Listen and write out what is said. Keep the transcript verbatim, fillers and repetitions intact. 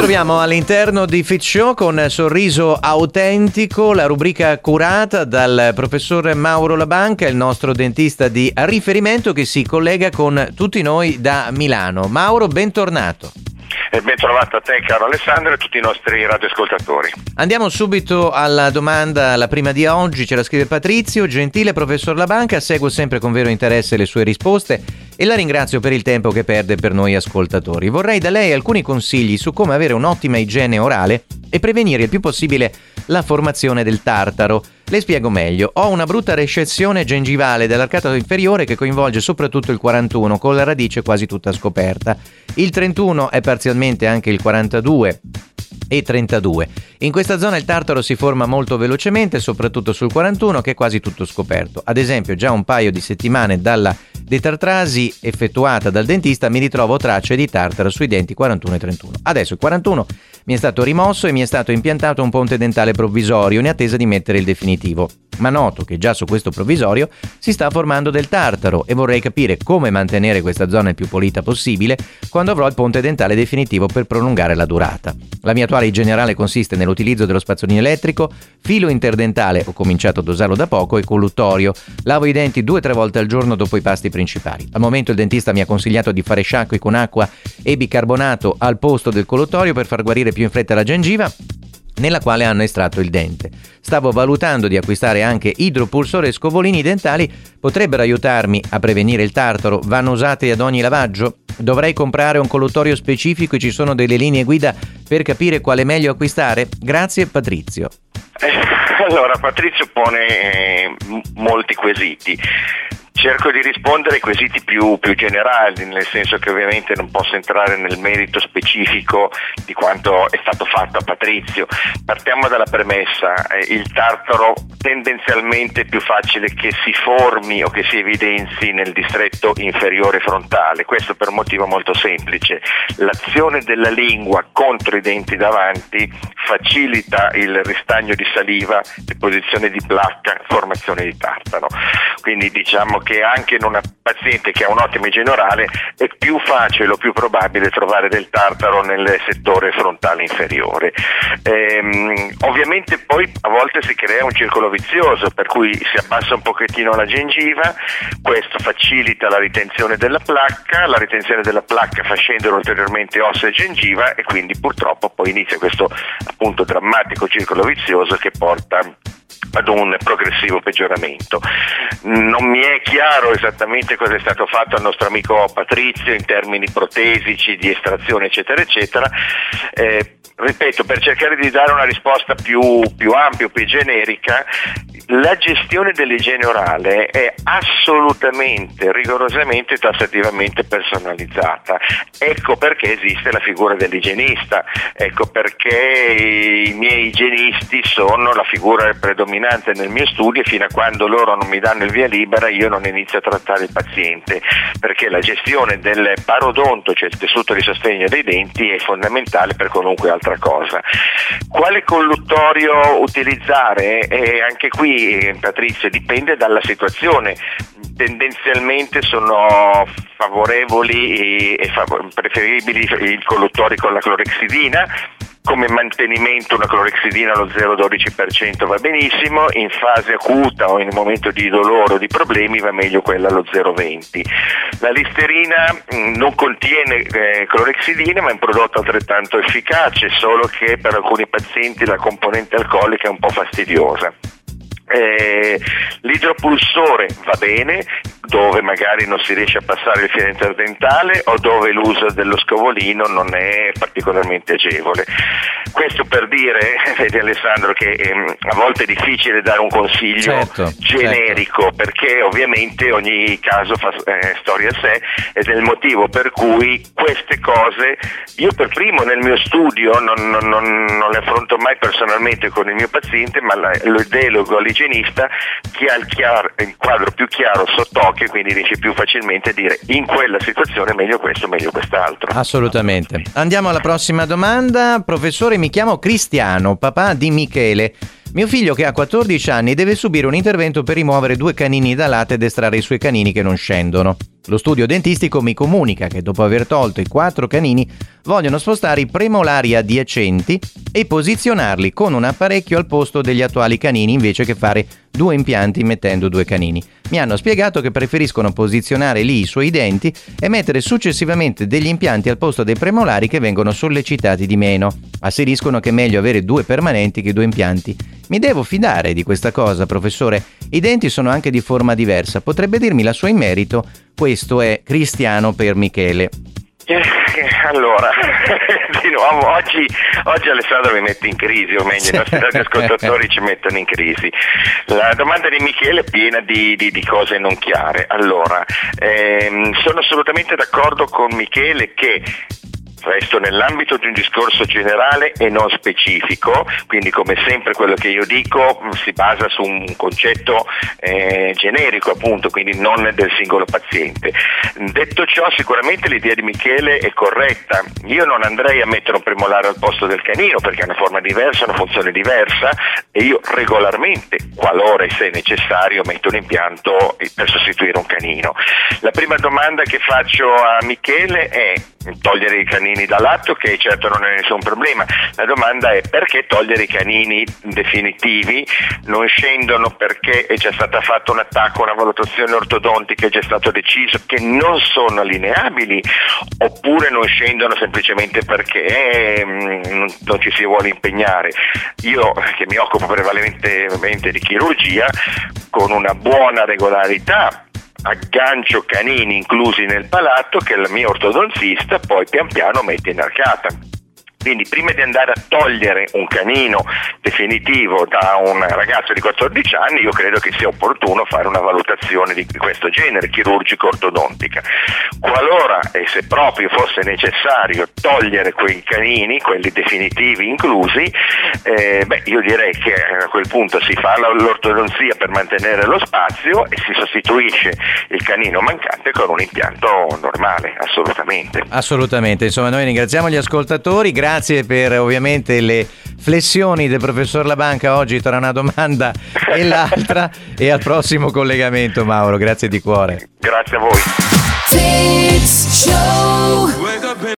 ritroviamo all'interno di Fit Show con Sorriso Autentico, la rubrica curata dal professor Mauro Labanca, il nostro dentista di riferimento che si collega con tutti noi da Milano. Mauro, bentornato. E ben trovato a te, caro Alessandro, e a tutti i nostri radioascoltatori. Andiamo subito alla domanda, la prima di oggi, ce la scrive Patrizio. Gentile professor Labanca, seguo sempre con vero interesse le sue risposte e la ringrazio per il tempo che perde per noi ascoltatori. Vorrei da lei alcuni consigli su come avere un'ottima igiene orale e prevenire il più possibile la formazione del tartaro. Le spiego meglio. Ho una brutta recessione gengivale dell'arcato inferiore che coinvolge soprattutto il quarantuno, con la radice quasi tutta scoperta. Il trentuno è parzialmente anche il quarantadue e trentadue. In questa zona il tartaro si forma molto velocemente, soprattutto sul quarantuno, che è quasi tutto scoperto. Ad esempio, già un paio di settimane dalla detartrasi effettuata dal dentista mi ritrovo tracce di tartaro sui denti quarantuno e trentuno. Adesso il quarantuno mi è stato rimosso e mi è stato impiantato un ponte dentale provvisorio in attesa di mettere il definitivo. Ma noto che già su questo provvisorio si sta formando del tartaro e vorrei capire come mantenere questa zona il più pulita possibile quando avrò il ponte dentale definitivo per prolungare la durata. La mia attuale igiene orale consiste nell'utilizzo dello spazzolino elettrico, filo interdentale, ho cominciato ad usarlo da poco, e colluttorio. Lavo i denti due o tre volte al giorno dopo i pasti principali. Al momento il dentista mi ha consigliato di fare sciacqui con acqua e bicarbonato al posto del colluttorio per far guarire più in fretta la gengiva nella quale hanno estratto il dente. Stavo valutando di acquistare anche idropulsore e scovolini dentali, potrebbero aiutarmi a prevenire il tartaro? Vanno usati ad ogni lavaggio? Dovrei comprare un colluttorio specifico e ci sono delle linee guida per capire quale meglio acquistare? Grazie, Patrizio. Eh, allora, Patrizio pone eh, molti quesiti. Cerco di rispondere ai quesiti più, più generali, nel senso che ovviamente non posso entrare nel merito specifico di quanto è stato fatto a Patrizio. Partiamo dalla premessa: eh, il tartaro tendenzialmente è più facile che si formi o che si evidenzi nel distretto inferiore frontale. Questo per un motivo molto semplice: l'azione della lingua contro i denti davanti facilita il ristagno di saliva, deposizione di placca, formazione di tartaro. Quindi diciamo che anche in una paziente che ha un'ottima igiene orale è più facile o più probabile trovare del tartaro nel settore frontale inferiore. Ehm, ovviamente poi a volte si crea un circolo vizioso, per cui si abbassa un pochettino la gengiva, questo facilita la ritenzione della placca, la ritenzione della placca fa scendere ulteriormente ossa e gengiva e quindi purtroppo poi inizia questo appunto drammatico circolo vizioso che porta ad un progressivo peggioramento. Non mi è chiaro esattamente cosa è stato fatto al nostro amico Patrizio in termini protesici, di estrazione eccetera eccetera. Eh, ripeto, per cercare di dare una risposta più, più ampia, più generica, la gestione dell'igiene orale è assolutamente, rigorosamente, tassativamente personalizzata. Ecco perché esiste la figura dell'igienista, ecco perché i miei igienisti sono la figura predominante nel mio studio, e fino a quando loro non mi danno il via libera io non inizio a trattare il paziente, perché la gestione del parodonto, cioè il tessuto di sostegno dei denti, è fondamentale per qualunque altra cosa. Quale colluttorio utilizzare? Eh, anche qui, Patrizio, dipende dalla situazione. Tendenzialmente sono favorevoli e fav- preferibili i colluttori con la clorexidina. Come mantenimento una clorexidina allo zero virgola dodici per cento va benissimo, in fase acuta o in un momento di dolore o di problemi va meglio quella allo zero virgola venti. La listerina mh, non contiene eh, clorexidina, ma è un prodotto altrettanto efficace, solo che per alcuni pazienti la componente alcolica è un po' fastidiosa. Eh, l'idropulsore va bene dove magari non si riesce a passare il filo interdentale o dove l'uso dello scovolino non è particolarmente agevole. Questo per dire, vedi Alessandro, che ehm, a volte è difficile dare un consiglio certo, generico, certo. Perché ovviamente ogni caso fa eh, storia a sé, ed è il motivo per cui queste cose io per primo nel mio studio non, non, non, non le affronto mai personalmente con il mio paziente, ma la, lo delego all'igienista che ha il, chiaro, il quadro più chiaro sott'occhio, e quindi riesce più facilmente a dire in quella situazione meglio questo, meglio quest'altro. Assolutamente. Andiamo alla prossima domanda. Professore, mi chiamo Cristiano, papà di Michele. Mio figlio, che ha quattordici anni, deve subire un intervento per rimuovere due canini da latte ed estrarre i suoi canini che non scendono. Lo studio dentistico mi comunica che dopo aver tolto i quattro canini vogliono spostare i premolari adiacenti e posizionarli con un apparecchio al posto degli attuali canini invece che fare due impianti mettendo due canini. Mi hanno spiegato che preferiscono posizionare lì i suoi denti e mettere successivamente degli impianti al posto dei premolari che vengono sollecitati di meno. Asseriscono che è meglio avere due permanenti che due impianti. Mi devo fidare di questa cosa, professore? I denti sono anche di forma diversa. Potrebbe dirmi la sua in merito? Questo è Cristiano per Michele. Allora, di nuovo, oggi, oggi Alessandro mi mette in crisi, o meglio i nostri ascoltatori ci mettono in crisi. La domanda di Michele è piena di, di, di cose non chiare. Allora, ehm, sono assolutamente d'accordo con Michele che resto nell'ambito di un discorso generale e non specifico, quindi come sempre quello che io dico si basa su un concetto eh, generico, appunto, quindi non del singolo paziente. Detto ciò, sicuramente l'idea di Michele è corretta. Io non andrei a mettere un premolare al posto del canino perché ha una forma diversa, una funzione diversa, e io regolarmente, qualora e se necessario, metto un impianto per sostituire un canino. La prima domanda che faccio a Michele è togliere i canini da lato, che certo non è nessun problema. La domanda è: perché togliere i canini definitivi? Non scendono perché è già stata fatta un attacco, una valutazione ortodontica, è già stato deciso che non sono allineabili, oppure non scendono semplicemente perché eh, non ci si vuole impegnare? Io, che mi occupo prevalentemente di chirurgia, con una buona regolarità aggancio canini inclusi nel palato che il mio ortodontista poi pian piano mette in arcata. Quindi prima di andare a togliere un canino definitivo da un ragazzo di quattordici anni, io credo che sia opportuno fare una valutazione di questo genere, chirurgico-ortodontica. Qualora e se proprio fosse necessario togliere quei canini, quelli definitivi inclusi, eh, beh, io direi che a quel punto si fa l'ortodonzia per mantenere lo spazio e si sostituisce il canino mancante con un impianto normale, assolutamente. Assolutamente, insomma noi ringraziamo gli ascoltatori, grazie per ovviamente le flessioni del professor Labanca oggi tra una domanda e l'altra e al prossimo collegamento, Mauro, grazie di cuore. Grazie a voi.